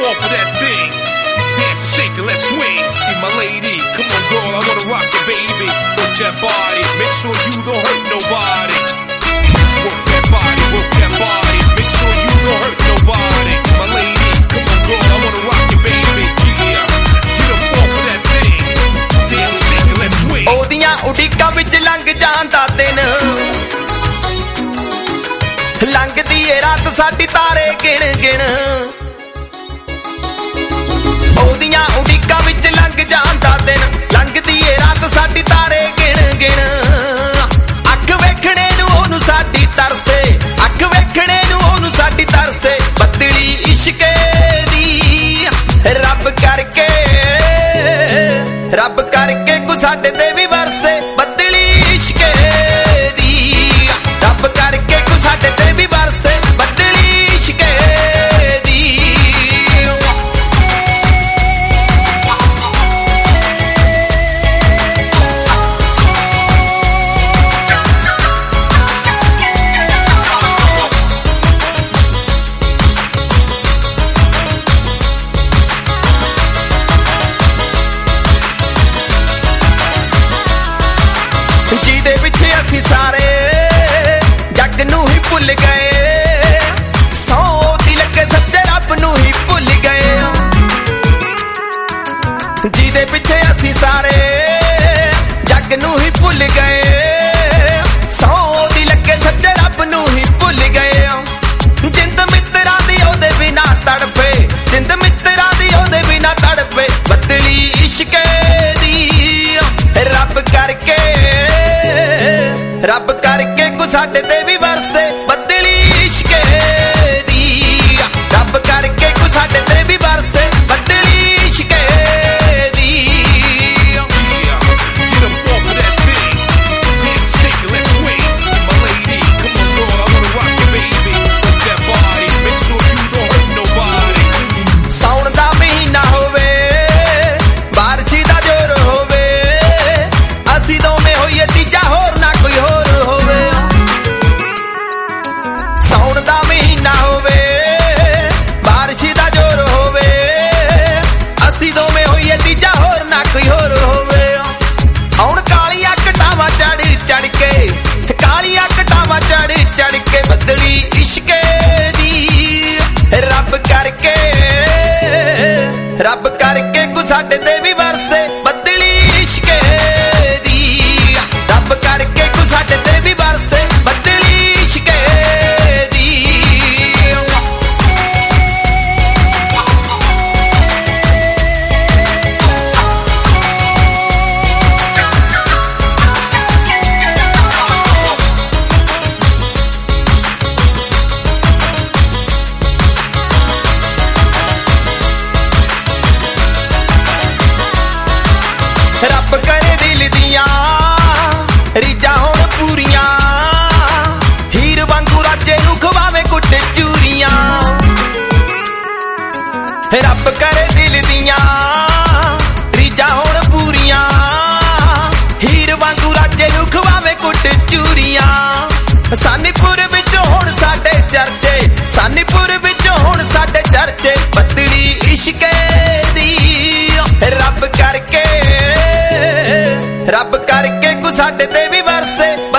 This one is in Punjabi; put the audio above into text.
fall for that thing. Dance and shake and let's swing. Be my lady, come on girl, I wanna rock you, baby. Work that body, make sure you don't hurt nobody. Work that body, make sure you don't hurt nobody. My lady, come on girl, I wanna rock you, baby. Yeah, you don't fall for that thing. Dance and shake and let's swing. ਉਹਦੀਆਂ ਉਡੀਕਾਂ ਵਿੱਚ ਲੰਘ ਜਾਂਦਾ ਦਿਨ, ਲੰਘਦੀ ਏ ਰਾਤ ਸਾਡੀ ਤਾਰੇ ਗਿਣ ਗਿਣ। ਉਹਦੀਆਂ ਉਡੀਕਾਂ ਵਿੱਚ ਲੰਘ ਜਾਂਦਾ ਦਿਨ, ਲੰਘਦੀ ਏ ਰਾਤ ਸਾਡੀ ਤਾਰੇ ਗਿਣ ਗਿਣ। ਅੱਖ ਵੇਖਣੇ ਨੂੰ ਉਹਨੂੰ ਸਾਡੀ ਤਰਸੇ, ਅੱਖ ਵੇਖਣੇ ਨੂੰ ਉਹਨੂੰ ਸਾਡੀ ਤਰਸੇ। ਬੱਦਲੀ ਇਸ਼ਕੇ ਦੀ ਰੱਬ ਕਰਕੇ ਕੋ ਸਾਡੇ ਤੇ ਵੀ ਵਰਸੇ। ਬੱਦਲੀ ਇਸ਼ਕੇ ਦੀ ਰੱਬ ਕਰਕੇ ਕੋ ਸਾਡੇ ਤੇ ਵੀ ਵਰਸੇ। ਬੱਦਲੀ ਇਸ਼ਕੇ ਦੀ। ਜਿਹਦੇ ਪਿੱਛੇ ਅਸੀਂ ਸਾਰੇ ਜੱਗ ਨੂੰ ਹੀ ਭੁੱਲ ਗਏ, ਸੌ ਦੀ ਲੱਗੇ ਸੱਚੇ ਰੱਬ ਨੂੰ ਹੀ ਭੁੱਲ ਗਏ। ਜਿਹਦੇ ਪਿੱਛੇ ਅਸੀਂ ਸਾਰੇ ਜੱਗ ਨੂੰ ਹੀ ਭੁੱਲ ਗਏ, ਸੌ ਦੀ ਲੱਗੇ ਸੱਚੇ ਰੱਬ ਨੂੰ ਹੀ ਭੁੱਲ ਗਏ। ਜਿੰਦ ਮਿੱਤਰਾਂ ਦੀ ਉਹਦੇ ਬਿਨਾ ਤੜਫੇ, ਜਿੰਦ ਮਿੱਤਰਾਂ ਦੀ ਉਹਦੇ ਬਿਨਾ ਤੜਫੇ। ਬੱਦਲੀ ਇਸ਼ਕੇ ਦੀ ਰੱਬ ਕਰਕੇ ਕੋ ਸਾਡੇ ਤੇ ਵੀ ਵਰਸੇ। ਬੱਦਲੀ ਇਸ਼ਕੇ ਦੀ ਰੱਬ ਕਰਕੇ ਕੋ ਸਾਡੇ ਤੇ ਵੀ ਵਰਸੇ। ਬੱਦਲੀ ਇਸ਼ਕੇ ਦੀ। ਸਾਉਣ ਦਾ ਮਹੀਨਾ ਹੋਵੇ, ਬਾਰਿਸ਼ ਦਾ ਜ਼ੋਰ ਹੋਵੇ, ਅਸੀਂ ਦੋਵੇਂ ਹੋਈਏ ਤੀਜਾ ਹੋਰ ਨਾ ਕੋਈ ਹੋਰ ਹੋਵੇ। ਸਾਉਣ ਦਾ ਮਹੀਨਾ ਹੋਵੇ, ਬਾਰਿਸ਼ ਦਾ ਜ਼ੋਰ ਹੋਵੇ, ਅਸੀਂ ਦੋਵੇਂ ਹੋਈਏ ਤੀਜਾ ਹੋਰ ਨਾ ਕੋਈ ਹੋਰ ਹੋਵੇ। ਹੁਣ ਕਾਲੀਆਂ ਘਟਾਵਾਂ ਚੜ੍ਹ ਕੇ, ਕਾਲੀਆਂ ਘਟਾਵਾਂ ਚੜ੍ਹ ਕੇ। ਬੱਦਲੀ ਇਸ਼ਕੇ ਦੀ ਰੱਬ ਕਰਕੇ ਕੋ ਸਾਡੇ ਤੇ ਵੀ ਵਰਸੇ। ਬੱਦਲੀ ਇਸ਼ਕੇ ਦੀ ਰੱਬ ਕਰਕੇ ਕੋ ਸਾਡੇ ਤੇ ਵੀ ਵਰਸੇ। ਬੱਦਲੀ ਇਸ਼ਕੇ ਦੀ। ਰੱਬ ਕਰੇ ਦਿਲ ਦੀਆਂ ਰੀਝਾਂ ਹੋਣ ਪੂਰੀਆਂ, ਹੀਰ ਵਾਂਗੂ ਰਾਜੇ ਨੂੰ ਖਵਾਵੇ ਕੁੱਟ ਚੂਰੀਆਂ। ਰੱਬ ਕਰੇ ਦਿਲ ਦੀਆਂ ਰੀਝਾਂ ਹੋਣ ਪੂਰੀਆਂ, ਹੀਰ ਵਾਂਗੂ ਰਾਜੇ ਨੂੰ ਖਵਾਵੇ ਕੁੱਟ ਚੂਰੀਆਂ। ਸਾਨੀਪੁਰ ਵਿੱਚ ਹੁਣ ਸਾਡੇ ਚਰਚੇ, ਸਾਨੀਪੁਰ ਵਿੱਚ ਹੁਣ ਸਾਡੇ ਚਰਚੇ। ਬੱਦਲੀ ਇਸ਼ਕੇ ਦੀ ਰੱਬ ਕਰਕੇ ਕੋ ਸਾਡੇ ਤੇ ਵੀ ਵਰਸੇ।